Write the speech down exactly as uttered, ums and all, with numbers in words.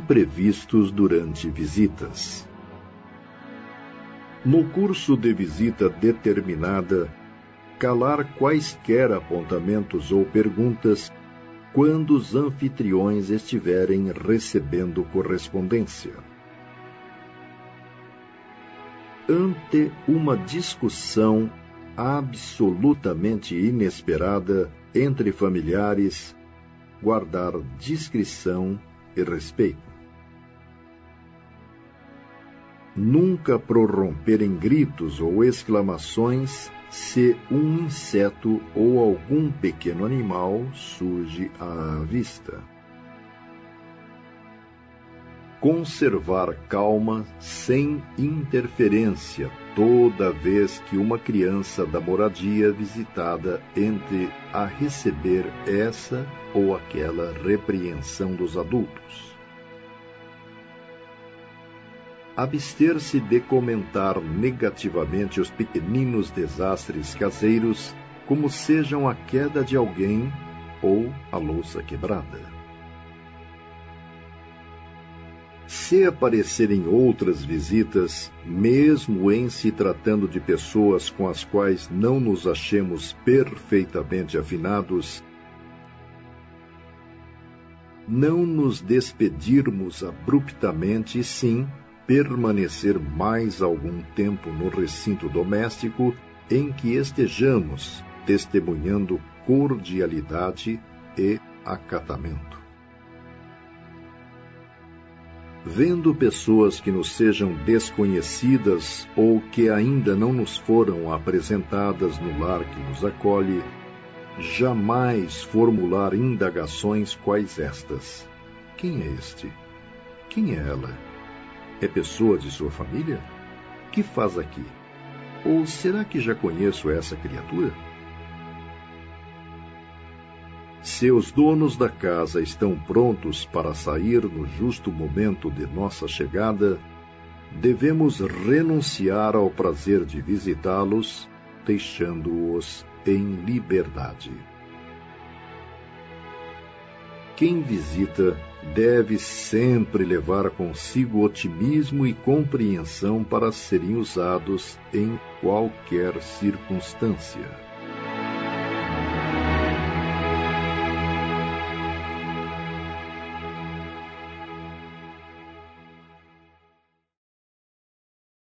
imprevistos durante visitas. No curso de visita determinada, calar quaisquer apontamentos ou perguntas quando os anfitriões estiverem recebendo correspondência. Ante uma discussão absolutamente inesperada entre familiares, guardar discrição e respeito. Nunca prorromper em gritos ou exclamações se um inseto ou algum pequeno animal surge à vista. Conservar calma sem interferência toda vez que uma criança da moradia visitada entre a receber essa ou aquela repreensão dos adultos. Abster-se de comentar negativamente os pequeninos desastres caseiros, como sejam a queda de alguém ou a louça quebrada. Se aparecerem outras visitas, mesmo em se tratando de pessoas com as quais não nos achemos perfeitamente afinados, não nos despedirmos abruptamente e sim permanecer mais algum tempo no recinto doméstico em que estejamos testemunhando cordialidade e acatamento. Vendo pessoas que nos sejam desconhecidas ou que ainda não nos foram apresentadas no lar que nos acolhe, jamais formular indagações quais estas. Quem é este? Quem é ela? É pessoa de sua família? Que faz aqui? Ou será que já conheço essa criatura? Se os donos da casa estão prontos para sair no justo momento de nossa chegada, devemos renunciar ao prazer de visitá-los, deixando-os em liberdade. Quem visita deve sempre levar consigo otimismo e compreensão para serem usados em qualquer circunstância.